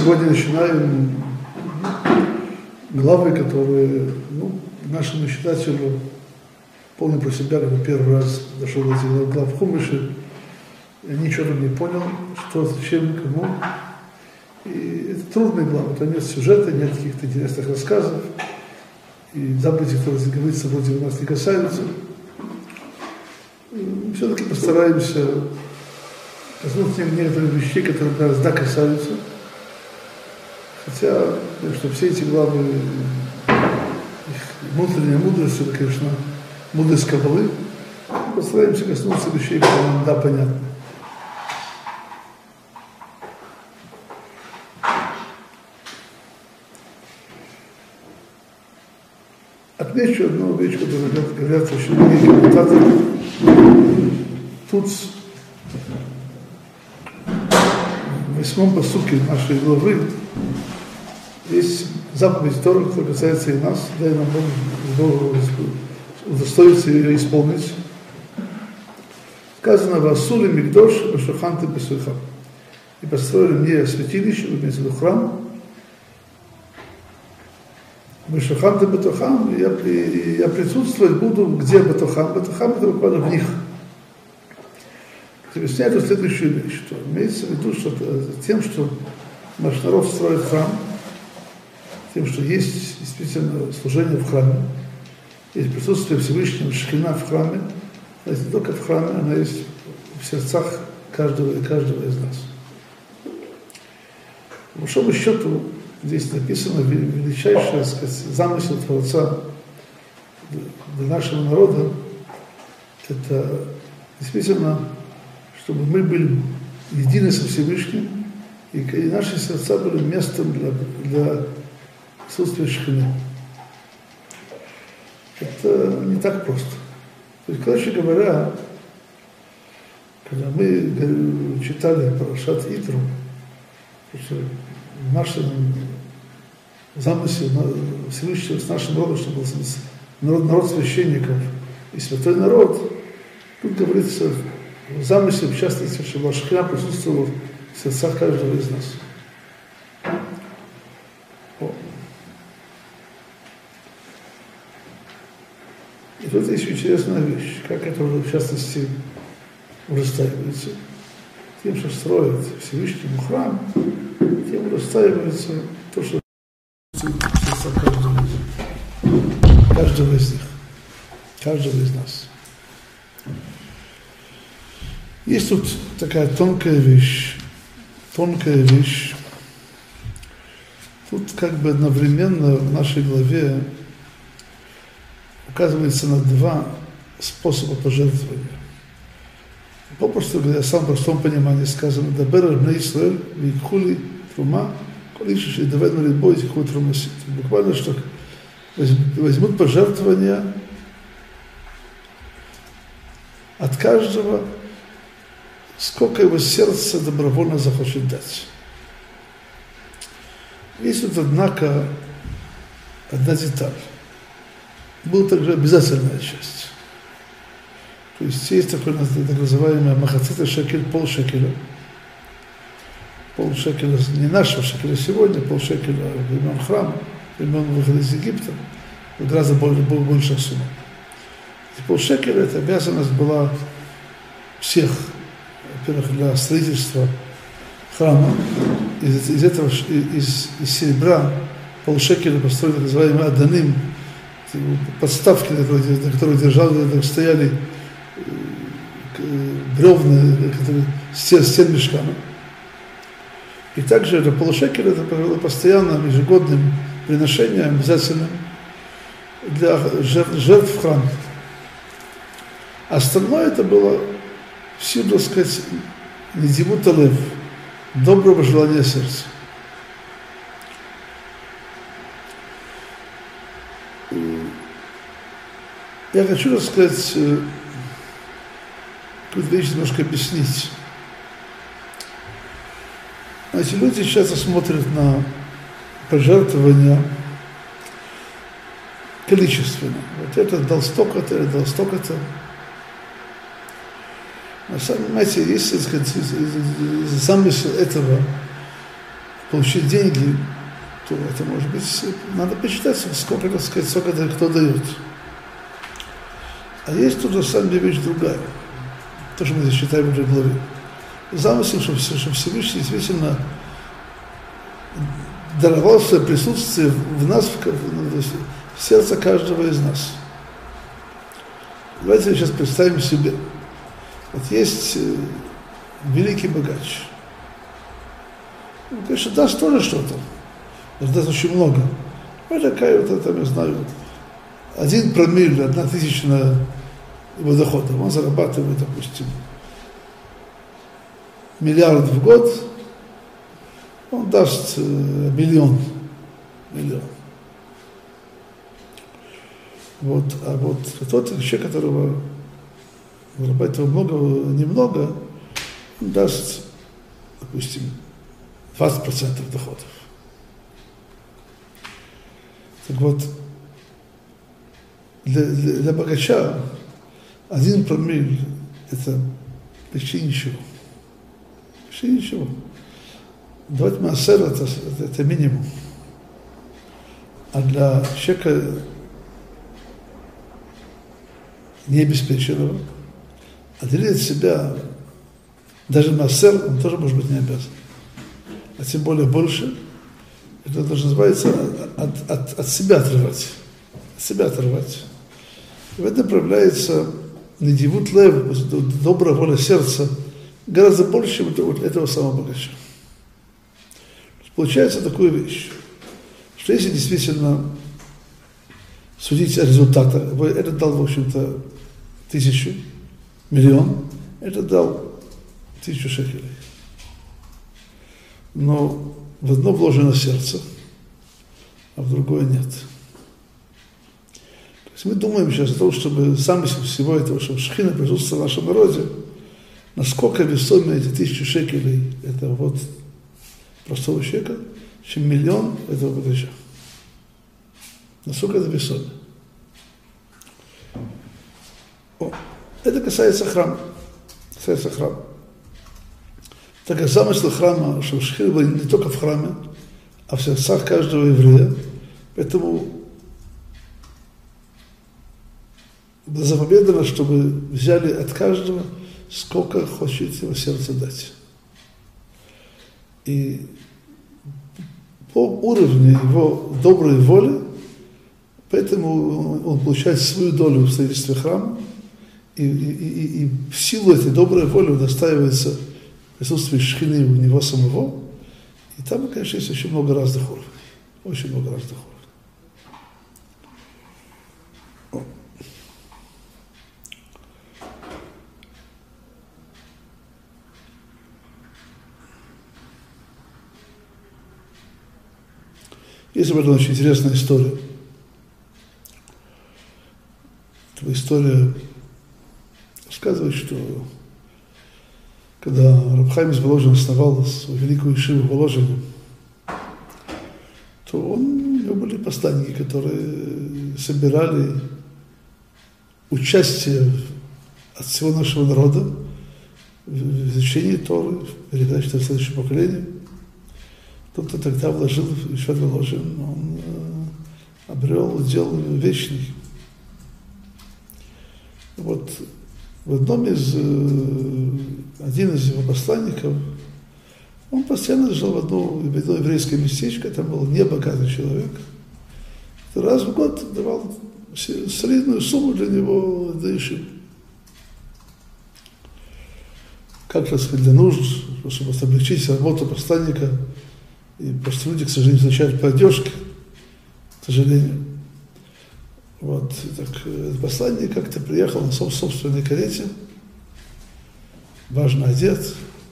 сегодня начинаем главы, которые, нашему читателю, помню про себя, когда первый раз дошел до этих глав Хумыша, я ничего не понял, что, зачем, кому. И это трудные главы, там нет сюжета, нет каких-то интересных рассказов, и заповеди, которые здесь говорится, вроде у нас не касаются. Все-таки постараемся коснуться некоторых вещей, которые нас касаются. Хотя, что все эти главы, их внутренняя мудрость, это, конечно, мудрость Каббалы. Постараемся коснуться вещей, которые нам, понятны. Отмечу одну вещь, которую говорят очень многие комментаторы. Тут в 8-м пасуке нашей главы есть заповедь Торы, которая касается и нас, дай нам Бог удостоиться ее исполнить. Сказано: «Васули мигдош вашаханты бесуха». И построили мне святилище, имеется в виду храм, вашаханты бетухам, и я присутствовать буду, где бетухам. Бетухам — это буквально в них. Объясняет следующую вещь, что имеется в виду, что тем, что наш народ строит храм, тем, что есть действительно служение в храме, есть присутствие Всевышнего, шхина в храме, она есть не только в храме, она есть в сердцах каждого из нас. По большому счету, здесь написано величайший, замысел Творца для нашего народа, это действительно, чтобы мы были едины со Всевышним, и наши сердца были местом для присутствия шхины. Это не так просто. То есть, короче говоря, когда мы читали Парашат Итру, в нашем замысле Всевышнего с нашим народом, чтобы был народ священников и святой народ, тут говорится в замысле, в частности, чтобы шхина присутствовала в сердцах каждого из нас. И тут есть интересная вещь, как это в частности урастаивается. Тем, что строят Всевышнему храм, тем урастаивается то, что в сердцах каждого из них, каждого из нас. Есть тут такая тонкая вещь. Тут как бы одновременно в нашей главе указывается на два способа пожертвования. Попросту говоря, в самом простом понимании сказано: «Дабер бней Исраэль викхули трума, колишь и давайну либой зихуй трумасит». Буквально, что возьмут пожертвования от каждого, сколько его сердце добровольно захочет дать. Есть тут, однако, одна деталь. Была также обязательная часть. То есть такое так называемое махацита шекель, полшекеля. Полшекеля не нашего шекеля сегодня, полшекеля времен храма, времен выхода из Египта, гораздо большая сумма. И полшекеля — эта обязанность была всех, во-первых, для строительства храма. Из этого, из серебра полшекеля построили так называемый аданим, подставки, на которые стояли бревна, которые стен мешкана. И также это полшекеля, это было постоянным ежегодным приношением, обязательным для жертв в храме. Остальное это было в силу, так сказать, недимута лев, доброго желания сердца. Я хочу рассказать, какую-то вещь немножко объяснить. Знаете, люди часто смотрят на пожертвования количественно. Вот это дал столько-то, это дал столько-то. На самом деле, есть, так сказать, замысел этого получить деньги, то это может быть, надо посчитать, сколько, так сказать, сколько кто дает. А есть тут на самом деле вещь другая, то, что мы здесь читаем уже в главе. Замысел, что Всевышний действительно даровал свое присутствие в нас, в сердце каждого из нас. Давайте сейчас представим себе. Вот есть великий богач. Он, конечно, даст тоже что-то. Он даст очень много. Вот такая вот, там, я знаю, 1 промилле, 1 тысячная его дохода. Он зарабатывает, допустим, миллиард в год, он даст миллион. Вот, а вот тот человек, которого зарабатывает много, немного, он даст, допустим, 20% доходов. Так вот, для богача 1 промилле – это почти ничего. Почти ничего. Давать маасер – это минимум. А для человека необеспеченного отделить от себя даже маасер, он тоже может быть не обязан. А тем более больше, это даже называется от себя отрывать. От себя отрывать. И в этом проявляется недивут лев, добрая воля сердца, гораздо больше, чем этого самого богача. Получается такая вещь, что если действительно судить о результатах, этот дал, в общем-то, 1000, миллион, этот дал 1000 шекелей. Но в одно вложено сердце, а в другое нет. То есть мы думаем сейчас о том, чтобы замысел всего этого, чтобы шхина присутствовала в нашем народе, насколько весомы эти 1000 шекелей, это вот простого человека, чем миллион этого богача. Насколько это весомо. Это касается храма. Так как замысел храма, что шхина была не только в храме, а в сердцах каждого еврея, поэтому заповедано, чтобы взяли от каждого, сколько хочет его сердце дать. И по уровню его доброй воли, поэтому он получает свою долю в строительстве храма, и в силу этой доброй воли удостаивается присутствие шхины у него самого, и там, конечно, есть очень много разных уровней. Очень много разных уровней. Есть об этом очень интересная история. Эта история рассказывает, что когда Раб Хаим из Воложина основал свою великую ешиву в Воложине, то у него были посланники, которые собирали участие от всего нашего народа в изучении Торы, в передаче в следующее поколение. Кто-то тогда вложил в Ешиват Воложин, он обрел удел вечный. Вот в одном один из его посланников, он постоянно жил в одно еврейское местечко, там был небогатый человек, который раз в год давал солидную сумму для него, для ешивы. Как раз для нужд, чтобы облегчить работу посланника, и просто люди, к сожалению, получают платежки, к сожалению. Вот, так посланник как-то приехал на собственной карете, важно одет,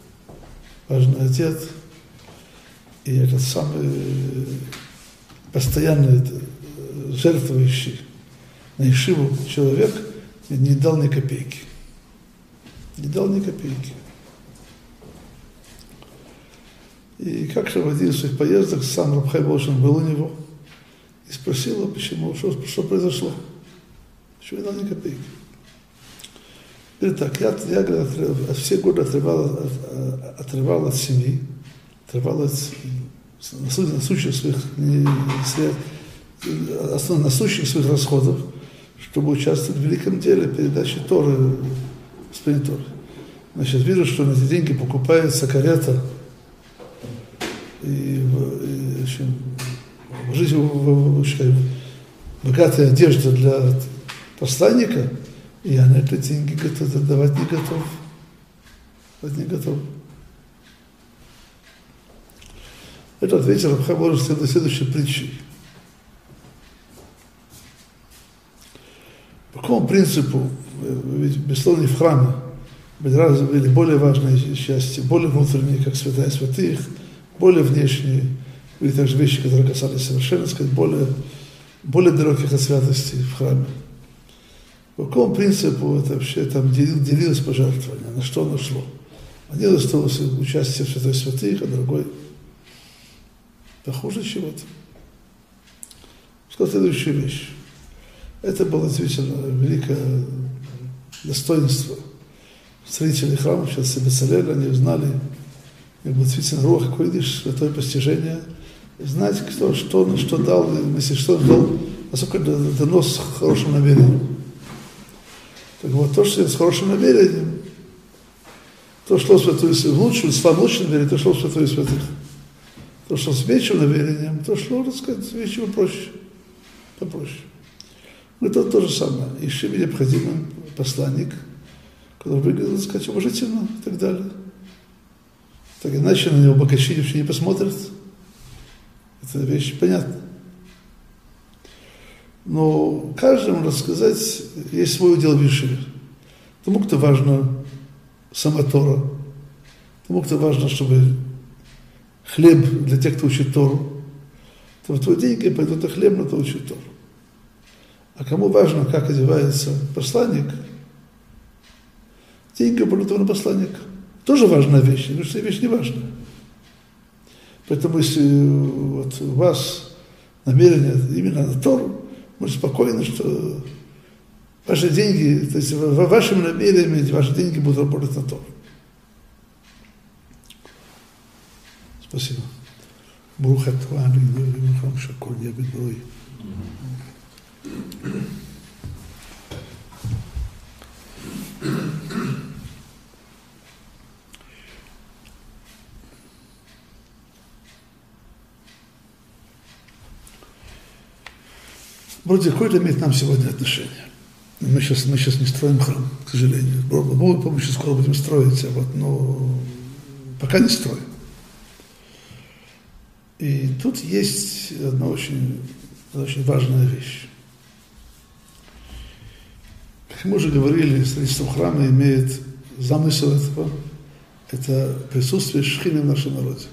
и этот самый постоянно жертвующий на ешиву человек не дал ни копейки. Не дал ни копейки. И как-то в один из своих поездок сам Раб Хаим Воложин был у него и спросил его, почему, что произошло. Почему не дал ни копейки? Говорит так, я все годы отрывал от семьи, отрывал от насущих своих расходов, чтобы участвовать в великом деле передачи Торы, воспитания Торы. Я сейчас вижу, что на эти деньги покупается карета и богатая одежда для посланника, и я на эти деньги давать не готов. Это ответил Рабхай Волошин следующей притчей. По какому принципу, ведь, безусловно, в храме были более важные части, более внутренние, как святая святых, более внешние, были также вещи, которые касались совершенно, сказать, более далеких от святости в храме. По какому принципу это вообще там делилось пожертвование, на что оно шло? Один остался участие в святой святых, а другой похуже чего-то. Сказал следующую вещь. Это было действительно великое достоинство строителей храма, сейчас Бецалель, они узнали, как бы действительно руах койдиш, святое постижение, знать, кто что дал, если что дал, насколько донос с хорошим намерением. Так вот, то, что с хорошим намерением, то шло в святую святых, в лучшем намерении, то шло в святую святых. То, что с меньшим намерением, то шло, так сказать, вещи попроще. Но это то же самое. Еще необходимый посланник, который выглядит, так сказать, уважительно и так далее. Так иначе на него богачи вообще не посмотрят. Это вещь понятна. Но каждому, надо сказать, есть свой удел виши. Тому, кто важно сама Тора. Тому, кто важно, чтобы хлеб для тех, кто учит Тору, то в твои деньги пойдут на хлеб, на то учит Тору. А кому важно, как одевается посланник, деньги пойдут на посланника. Тоже важная вещь, но что вещь не важная. Поэтому если вот у вас намерение именно на Тору, мы спокойны, что ваши деньги, то есть вашим намерением ваши деньги будут работать на Тору. Спасибо. Брух атва, лимхам шаколь, я бедброй. Вроде какое-то имеет нам сегодня отношение. Мы сейчас не строим храм, к сожалению. Богу помощи скоро будем строить, но пока не строим. И тут есть одна очень важная вещь. Как мы уже говорили, строительство храма имеет замысел этого. Это присутствие шхины в нашем народе.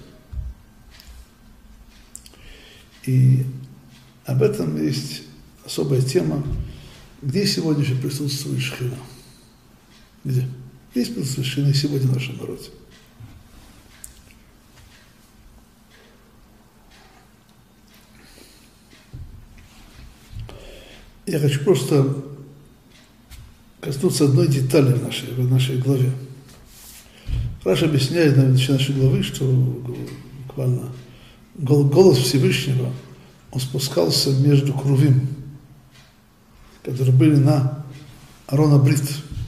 И об этом есть особая тема. Где сегодня еще присутствует шхина? Где? Есть присутствие шхины сегодня в нашем народе. Я хочу просто коснуться одной детали в нашей главе. Раша объясняет на начале нашей главы, что буквально голос Всевышнего, он спускался между крувим, которые были на Арона Брит.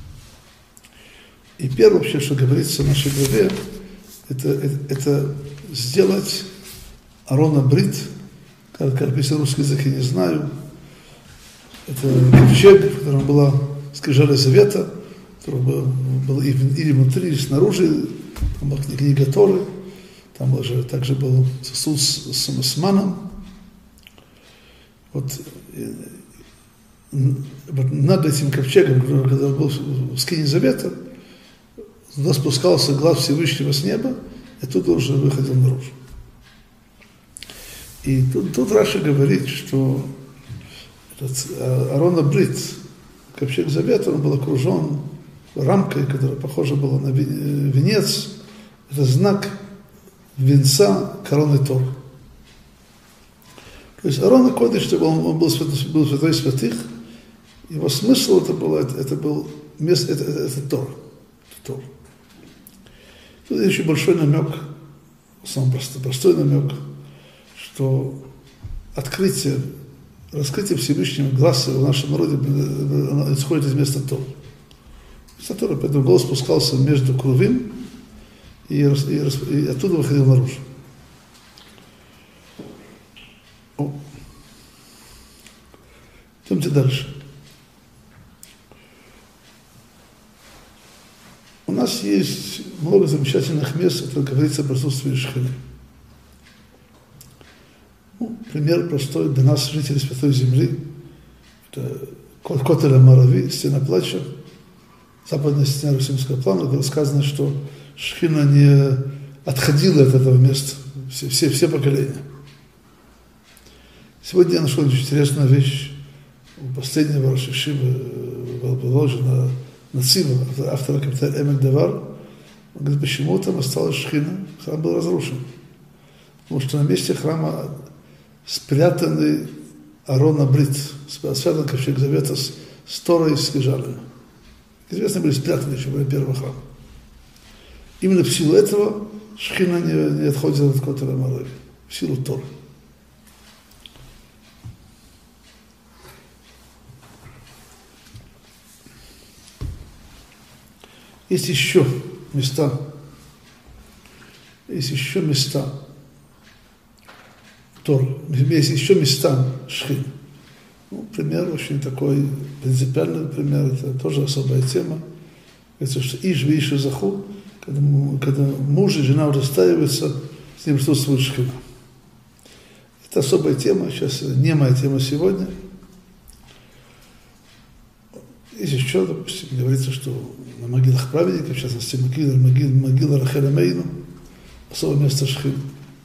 И первое вообще, что говорится в нашей главе, это сделать Арона Брит, как написано на русском языке, не знаю. Это ковчег, в котором была скрижаль завета, который был или внутри, или снаружи, там была книга Торы, там также был сосуд с маном. Вот над этим ковчегом, когда был в скине завета, туда спускался глаз Всевышнего с неба, и тут он уже выходил наружу. И тут Раша говорит, что Арона Брит, ковчег завета, он был окружен рамкой, которая похожа была на венец. Это знак венца короны Торы. То есть Арона Кодиш, он был святой святых, его смысл это был место, это Тора. Тут есть еще большой намек, самый простой намек, что раскрытие Всевышнего глаза в нашем народе исходит из места Торы. Поэтому голос спускался между крувим и оттуда выходил наружу. Идемте дальше. У нас есть много замечательных мест, где говорится о присутствии Шхины. Пример простой для нас, жителей Святой Земли. Это Котель Амарави, стена плача, западная стена Иерусалимского плана, где сказано, что Шхина не отходила от этого места все поколения. Сегодня я нашел очень интересную вещь. У последнего Рош ха-Йешивы было положено на Цива, автора комментария Эмек Давар. Он говорит, почему там осталась Шхина, храм был разрушен. Потому что на месте храма спрятанный Арон Абрит, спрятан ковчег завета с Торой и с скрижалями. Известно, были спрятаны еще во время первого храма. Именно в силу этого Шхина не отходит от Котеля Амарави, в силу Торы. Есть еще места Торы, есть еще места Шхин. Пример очень такой принципиальный пример, это тоже особая тема. Это что Иш ве заху, когда муж и жена расстаиваются, с ним присутствует Шхина. Это особая тема, сейчас не моя тема сегодня. Есть еще, допустим, говорится, что на могилах праведников, в частности, могила Рахель Амейну, особое место Шхин.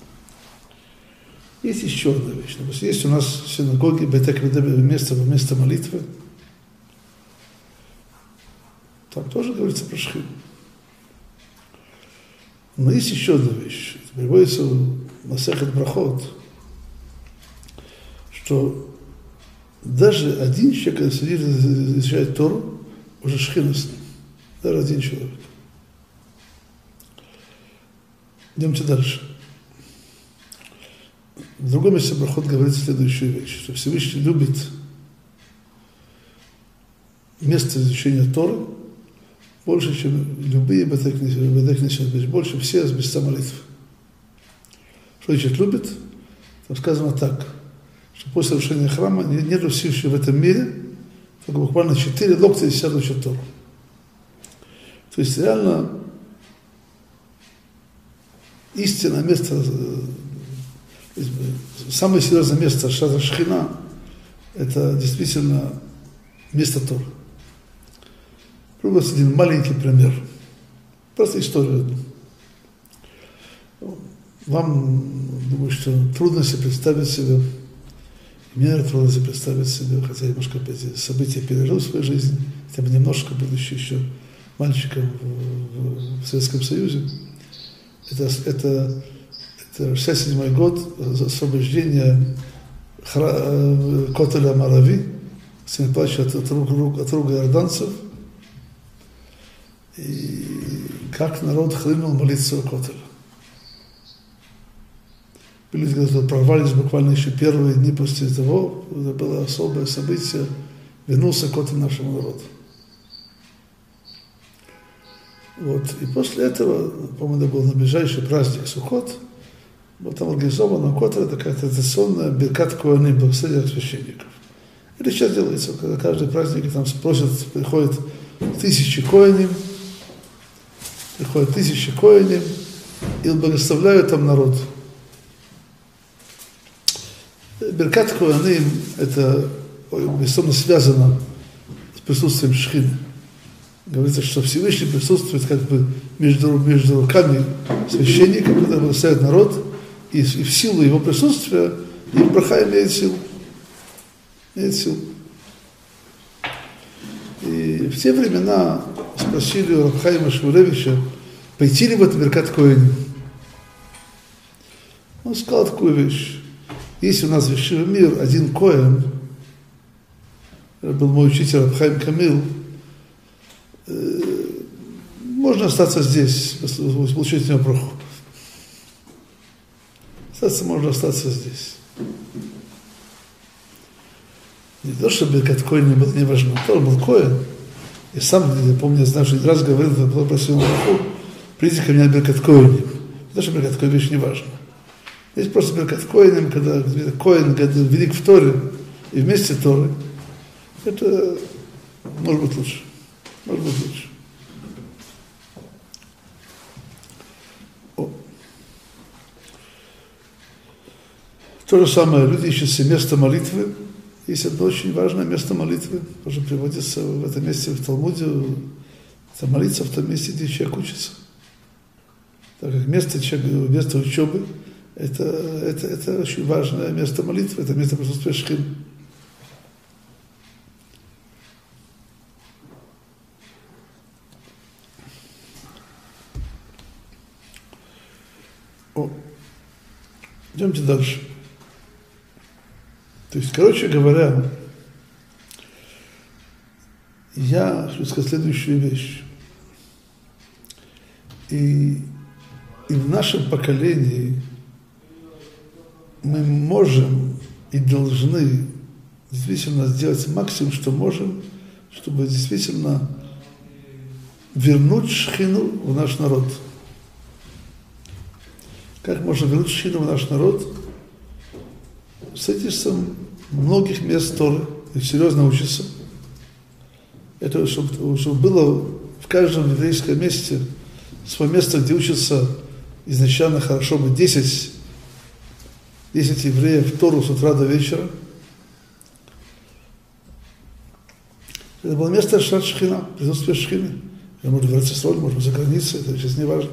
Есть еще одна вещь. Допустим, есть у нас в синагоге место молитвы. Там тоже говорится про Шхин. Но есть еще одна вещь. Это приводится в Масехет Брахот, что даже один человек, когда сидит и изучает Тору, уже Шхина с ним. Даже один человек. Идемте дальше. В другом месте Брахот говорится следующую вещь, что Всевышний любит место изучения Торы больше, чем любые бетекнесет, больше все места молитв. Что значит любит? Там сказано так, что после разрушения храма нет сил в этом мире, только буквально 4 локтя и сядут учат Тору. То есть реально истинное место, самое серьезное место Шхина – это действительно место Торы. Просто один маленький пример. Просто историю одну. Вам, думаю, что трудно себе представить себе, мне, наверное, трудно себе представить себе, хотя я немножко эти события пережил в своей жизни, хотя бы немножко, будучи еще мальчиком в Советском Союзе. Это 67-й год освобождения Котеля Амарави, сын плача от рук иорданцев, и как народ хлынул молиться у Котеля. Люди, которые прорвались буквально еще первые дни после того, это было особое событие, вернулся Котель нашему народу. Вот. И после этого, по-моему, это был на ближайший праздник Суккот, была там организована у Котеля такая традиционная Биркат Коаним, благословение священников. Это сейчас делается, когда каждый праздник там приходят тысячи коаним, и благословляют там народ. Биркат Коаним – это безусловно связано с присутствием Шхины. Говорится, что Всевышний присутствует как бы между руками священника, когда благословляет народ, и в силу его присутствия их браха имеет силу. И в те времена спросили у Рав Хаима Шмулевича, пойти ли в этот Биркат Коаним. Он сказал такую вещь. Если у нас в Ешиве Мир один коэн, был мой учитель Рав Хаим Камил, можно остаться здесь, получить от него браху. можно остаться здесь. Не то, что Беркат Коэн было не важно, тоже был Коэн. И сам, я помню, я знаю, что один раз говорил, просил Аллаху, придите ко мне на Беркат Коэн. Не то, что Беркат Коэн вещь не важна. Здесь просто Беркат Коэн, когда Коэн, когда велик в Торе, и вместе Торы, это может быть лучше. Может быть лучше. То же самое, люди ищут себе место молитвы. Есть одно очень важное место молитвы, тоже приводится в этом месте в Талмуде, это молиться в том месте, где человек учится. Так как место учебы, это очень важное место молитвы, это место присутствия Шхины. Идемте дальше. То есть, короче говоря, я хочу сказать следующую вещь. И в нашем поколении мы можем и должны действительно сделать максимум, что можем, чтобы действительно вернуть Шхину в наш народ. Как можно вернуть Шхину в наш народ? Садишься многих мест Торы и серьезно учиться. Это чтобы было в каждом еврейском месте свое место, где учатся изначально хорошо бы 10 евреев Тору с утра до вечера. Это было место Шхина, присутствие Шхины. Это может быть в Израиле, может быть за границей, это сейчас не важно.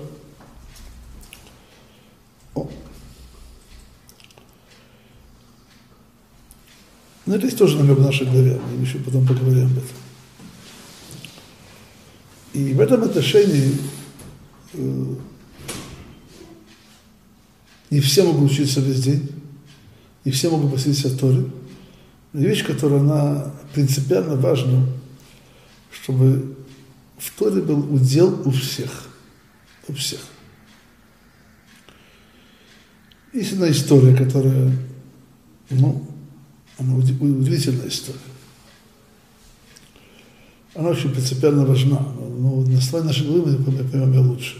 Но это есть тоже намек в нашей главе, мы еще потом поговорим об этом. И в этом отношении не все могут учиться весь день, не все могут посвятиться Торе. Но вещь, которая она принципиально важна, чтобы в Торе был удел у всех. У всех. Есть одна история, которая, она удивительная история. Она очень принципиально важна, но на основании нашей главы мы поймем ее лучше.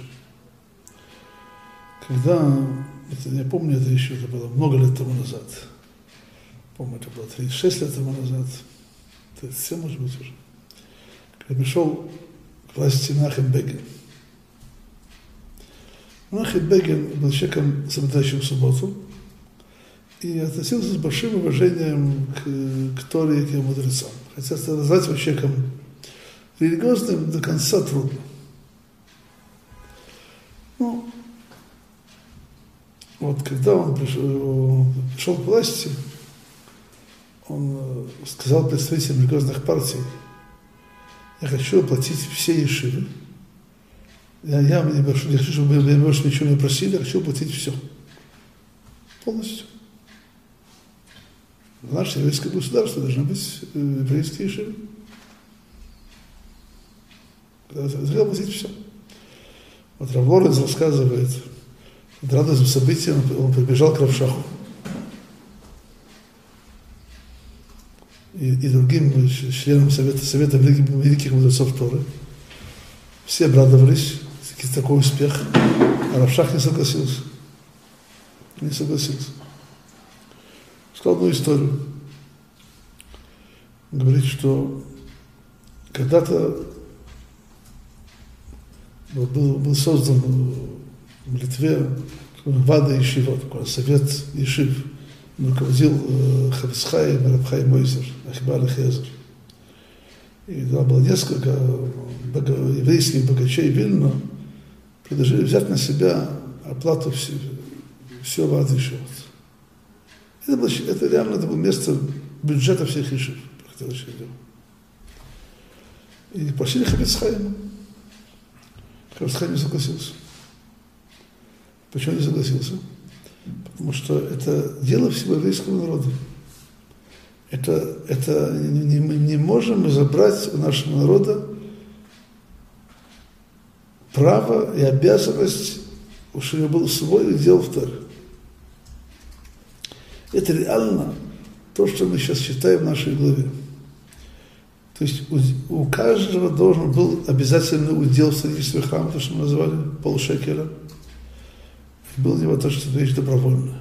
Когда, я помню, это было много лет тому назад, помню, это было 36 лет тому назад, 37, может быть, уже, когда пришел к власти Менахем Бегин. Менахем Бегин был человеком, соблюдающим субботу, и относился с большим уважением к Торе и к его мудрецам. Хотя назвать его человеком религиозным до конца трудно. Вот когда он пришел к власти, он сказал представителям религиозных партий: я хочу оплатить все ешивы. Я не хочу, чтобы вы больше ничего не просили, я хочу оплатить все. Полностью. В наше еврейское государство должны быть еврейские ешивы. Захотел оплатить все. Вот Рав Лоренц рассказывает, радостным событием он прибежал к Равшаху и другим членам совета великих мудрецов Торы. Все обрадовались, такой успех, а Равшах не согласился. Не согласился. Сказал одну историю. Говорит, что когда-то был создан в Литве Вада Ешива, такой совет Ешив. Руководил Хафец Хаим, Рав Хаим Мойзер, Ахиба Лехезер. И там было несколько еврейских богачей Вильна, предложили взять на себя оплату всего Вада Ешива. Это реально было место бюджета всех Ешив. И просили Хафец Хаима. Хафец Хаим не согласился. Почему не согласился? Потому что это дело всего еврейского народа. Это не можем мы забрать у нашего народа право и обязанность, что у него был свой удел в Торе. Это реально то, что мы сейчас читаем в нашей главе. То есть у каждого должен был обязательный удел в строительстве храма, то, что мы называли полшекеля. И было у него то, что вещь добровольная.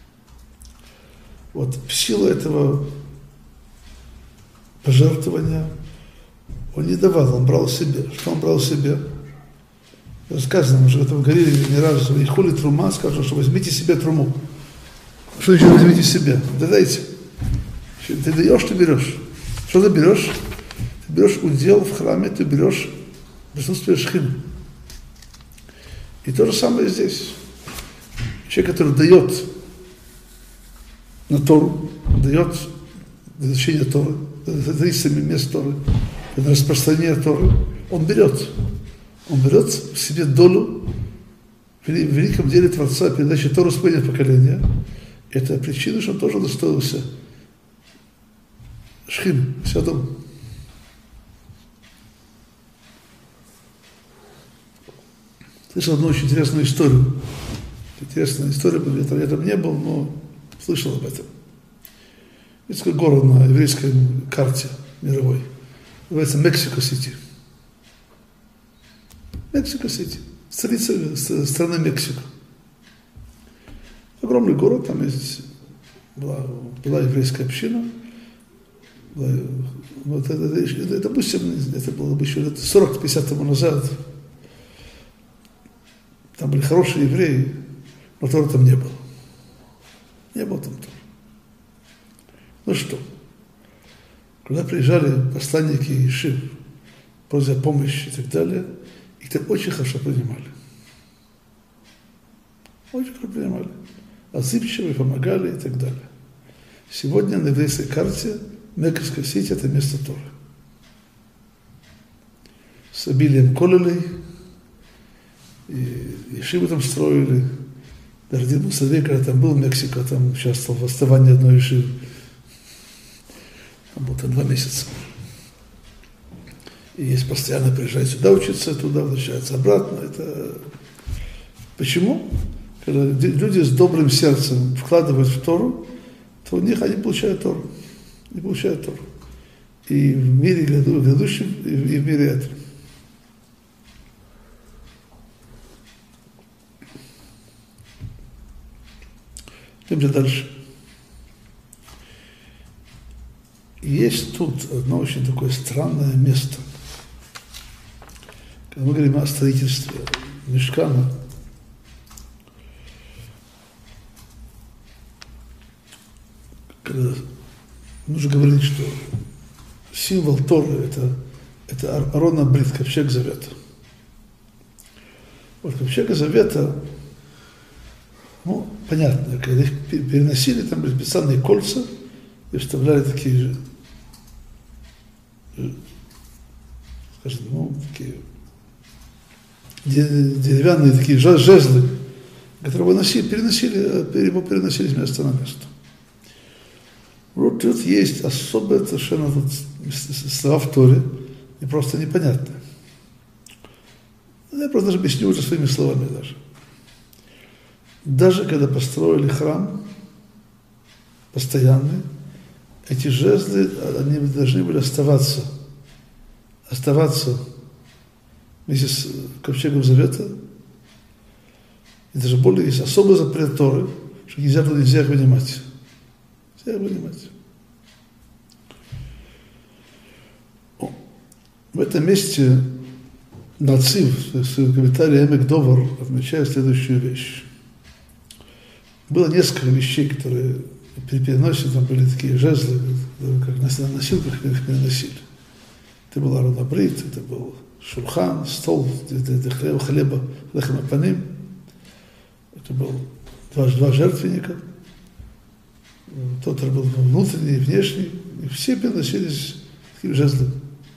Вот в силу этого пожертвования он не давал, он брал себе. Что он брал себе? Сказано, мы уже в этом говорили не раз, и хули трума, скажут, что возьмите себе труму. Что еще возьмите себе? Да дайте. Ты даешь, ты берешь. Что ты берешь? Ты берешь удел в храме, ты берешь присутствие шхины. И то же самое здесь. Человек, который дает на Тору, дает для изучения Торы, для мест Торы, для распространения Торы, он берет в себе долю в великом деле Творца, передачи Торы с поколения. Это причина, что он тоже достоился шхим, святом. Слышал одну очень интересную историю. Интересная история, я там не был, но слышал об этом. Есть такой город на еврейской карте мировой. Называется Мексико-Сити. Мексико-Сити. Столица страны Мексика. Огромный город, там есть, была еврейская община. Вот это, допустим, это было бы еще лет 40-50 тому назад. Там были хорошие евреи, но Тора там не было. Не было там Тора. Ну что, когда приезжали посланники Ешив, прося помощи и так далее, их там очень хорошо принимали. Очень хорошо принимали. Отзывчиво помогали и так далее. Сегодня на еврейской карте Мексико-Сити – это место Торы. С обилием колелей, и ешивы там строили. Даже Дин Мусавей, когда там был в Мексике, там участвовал в восстании одной ешивы. Там было 2 месяца. И есть постоянно приезжают сюда учиться, туда возвращаются обратно. Это... Почему? Когда люди с добрым сердцем вкладывают в Тору, то у них они получают Тору. Не получают Тору. И в мире грядущем, и в мире этом. Идем дальше. Есть тут одно очень такое странное место. Когда мы говорим о строительстве мишкана, когда мы уже говорили, что символ Торы это Арон Абрит, ковчег завета. Вот ковчег завета, ну, понятно, когда их переносили, там были специальные кольца и вставляли такие же, скажем, ну, такие деревянные такие жезлы, которые переносили с места на место. Вот тут есть особое совершенно слова в Торе, и просто непонятно. Я просто даже объясню уже своими словами даже. Даже когда построили храм постоянный, эти жезлы, они должны были оставаться вместе с ковчегом завета. И даже более есть особый запрет Торы, что нельзя их вынимать. Нельзя их вынимать. В этом месте Нацив, в своем комментарии Эмек Довар, отмечает следующую вещь. Было несколько вещей, которые при переносе, там были такие жезлы, как на носилках их переносили. Это был Арон Абрит, это был шулхан, стол, хлеба, лехем апаним. Это был два жертвенника. Тот был внутренний и внешний. И все переносились такими жезлами.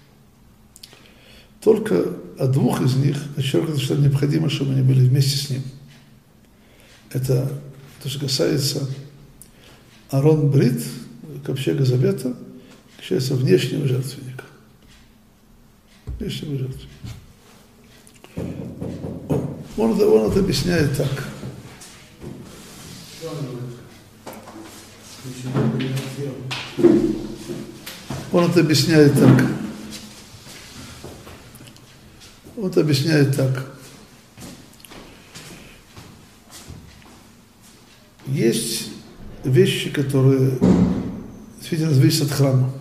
Только о 2 из них подчеркивается, что необходимо, чтобы они были вместе с ним. Это то, что касается Арон Брит, ковчега завета, касается внешнего жертвенника. Внешнего жертвенника. Он это объясняет так. Он это объясняет так. Он это объясняет так. Есть вещи, которые действительно зависят от храма.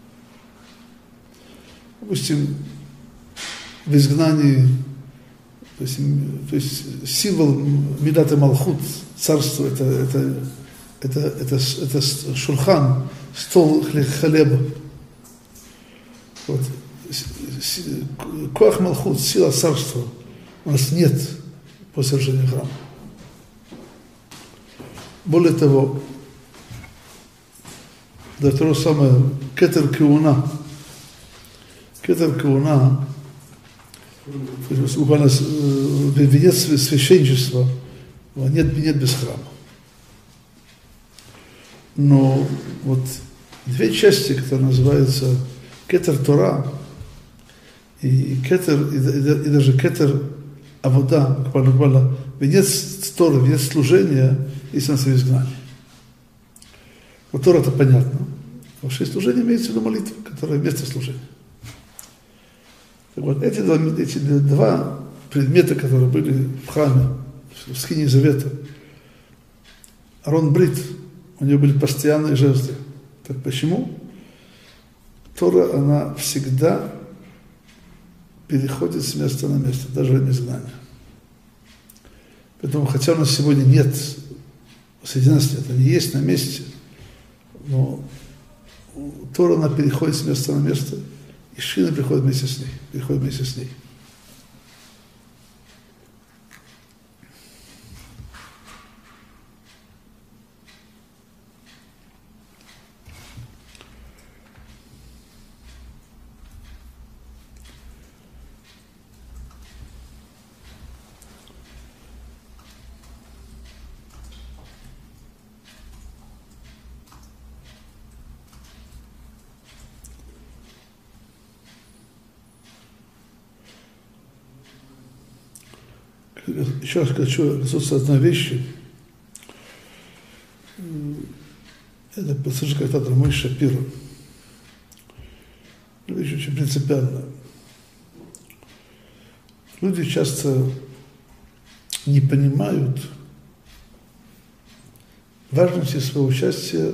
Допустим, в изгнании, то есть символ Мидат Малхут, царство, это шурхан, стол хлеба. Вот. Коах Малхут, сила царства, у нас нет по совершению храма. Более того, до того самого Кетер Кеуна. Кетер Кеуна, буквально венец священничества, нет без храма. Но вот две части, которые называются Кетер Тора и Кетер, и даже Кетер Авода, буквально венец Торы, венец служения, есть у нас в изгнании. Вот Тора это понятно. Потому что служение имеется в виду молитва, которая вместо служения. Так вот, эти два предмета, которые были в храме, в скинии Завета, Арон Брит, у него были постоянные жертвы. Так почему? Тора, она всегда переходит с места на место, даже в изгнании. Поэтому, хотя у нас сегодня нет, среди нас нет, они есть на месте, но Тора, она переходит с места на место, и Шхина приходит вместе с ней. Еще раз хочу коснуться одной вещи. Это послушай как-то мой Шапира. Вещь очень принципиальная. Люди часто не понимают важности своего участия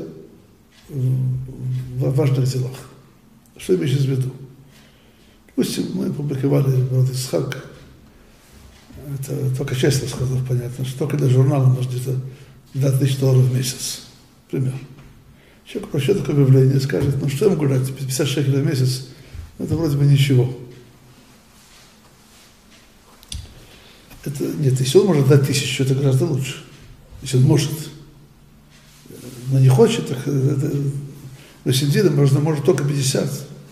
в важных делах. Что имеется в виду? Допустим, мы публиковали Брат Ицхак. Это только часть рассказов, понятно, что только для журнала нужно где-то $2000 в месяц, например. Человек прочтет такое объявление и скажет, ну что я могу дать, 50 шекелей в месяц, это вроде бы ничего. Нет, если он может дать 1000, это гораздо лучше, если он может. Но не хочет, так но сидит, может только 50.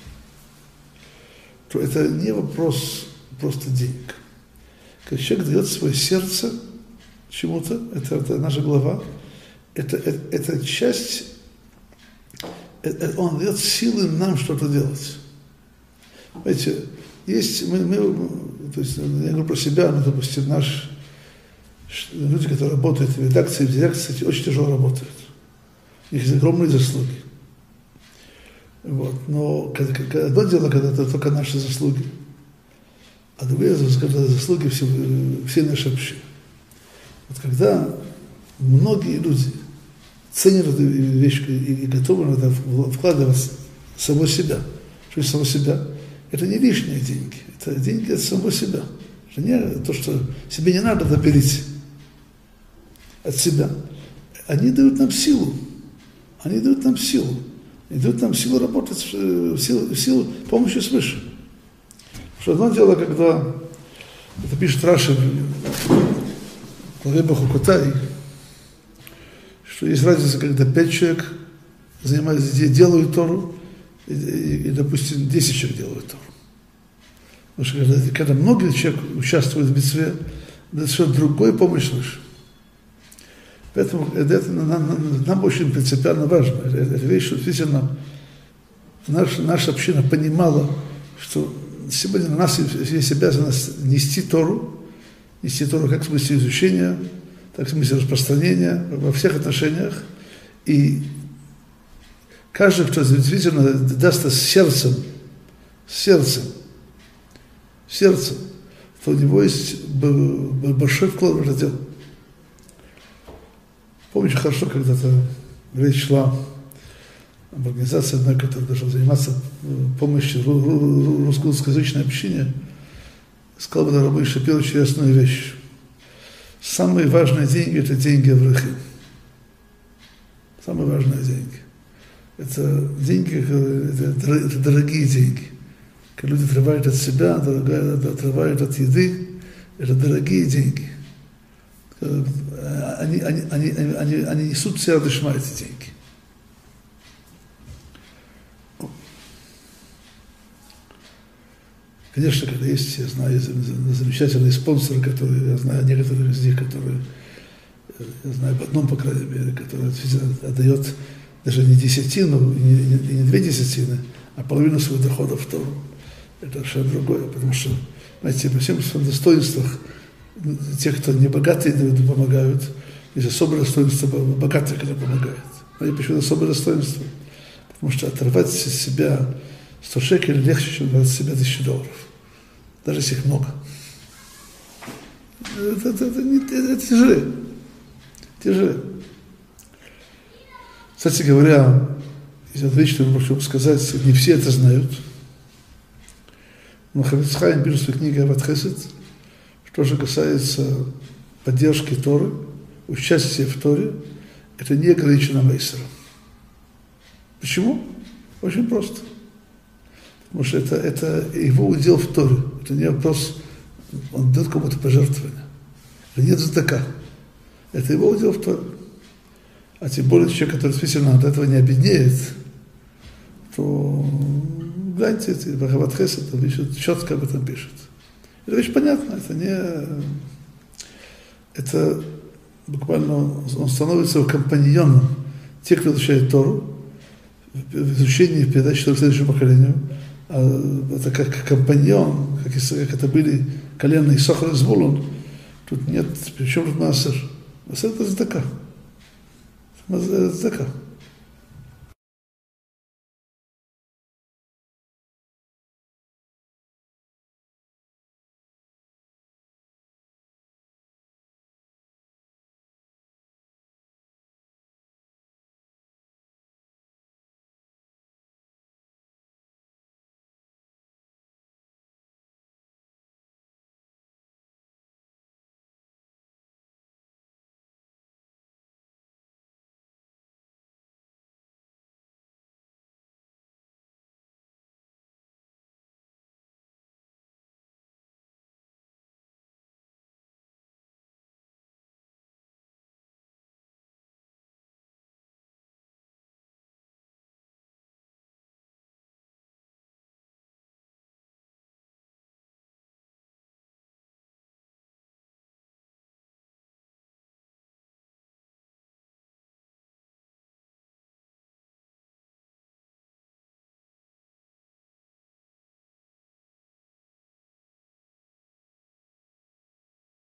То это не вопрос просто денег. Когда человек дает свое сердце чему-то, это наша глава, это часть, он дает силы нам что-то делать. Знаете, есть, то есть, я говорю про себя, но, допустим, люди, которые работают в редакции, в дирекции, очень тяжело работают. У них есть огромные заслуги. Вот. Но одно дело, когда это только наши заслуги, а другое, когда заслуги всей нашей общины. Вот когда многие люди ценят эту вещь и готовы на это вкладывать самого себя, что есть самого себя, это не лишние деньги, это деньги от самого себя. Это не то, что себе не надо доберить от себя. Они дают нам силу. Они дают нам силу работать, силу помощи свыше. Что одно дело, когда, это пишет Раши в главе Бахукотай, что есть разница, когда 5 человек делают Тору, и, допустим, 10 человек делают Тору. Потому что когда много человек участвуют в мицве, это что-то другое, помощь свыше. Поэтому это нам очень принципиально важно. Это вещь, что действительно наша община понимала, что сегодня на нас есть обязанность нести Тору как в смысле изучения, так в смысле распространения во всех отношениях. И Каждый, кто действительно даст это сердцем, то у него есть большой вклад в это дело. Помню хорошо, когда-то речь шла об организации одной, которая должна заниматься помощью русскоязычной общине. Сказал бы Рабби Шапир очень ясную вещь. Самые важные деньги – это деньги Аврахи. Самые важные деньги. Это деньги, это дорогие деньги. Когда люди отрывают от себя, отрывают от еды, это дорогие деньги. Они несут все дышма эти деньги. Конечно, когда есть, я знаю, замечательные спонсоры, которые, я знаю некоторых из них, которые, я знаю об одном, по крайней мере, который отдает даже не десятину, и не 2 десятины, а половину своих доходов в Тору. Это совершенно другое, потому что, знаете, по всем своим достоинствах, те, кто не богатые, помогают, есть особое достоинство богатых, которые помогают. Но почему особое достоинство? Потому что оторвать от себя 100 шекелей легче, чем оторвать от себя $1000. Даже если их много. Это тяжелее. Тяжелее. Кстати говоря, если отвечу, я хочу сказать, не все это знают. Но Хафец Хаим пишет в своей книге Ават Хесед, что же касается поддержки Торы, участия в Торе, это не ограничено Мейсером. Почему? Очень просто. Потому что это его удел в Торе. Это не вопрос, он дает кому-то пожертвование. Это нет задака. Это его удел в Торе. А тем более человек, который действительно от этого не обеднеет, то гляньте, Ават Хесед четко об этом пишет. Это вещь понятна, это буквально он становится компаньоном тех, кто изучает Тору, в изучении передачи Торы следующему поколению. Это как компаньон, как это были колено Исахар и Звулун. Тут нет, причем тут Маасер. Маасер это задака.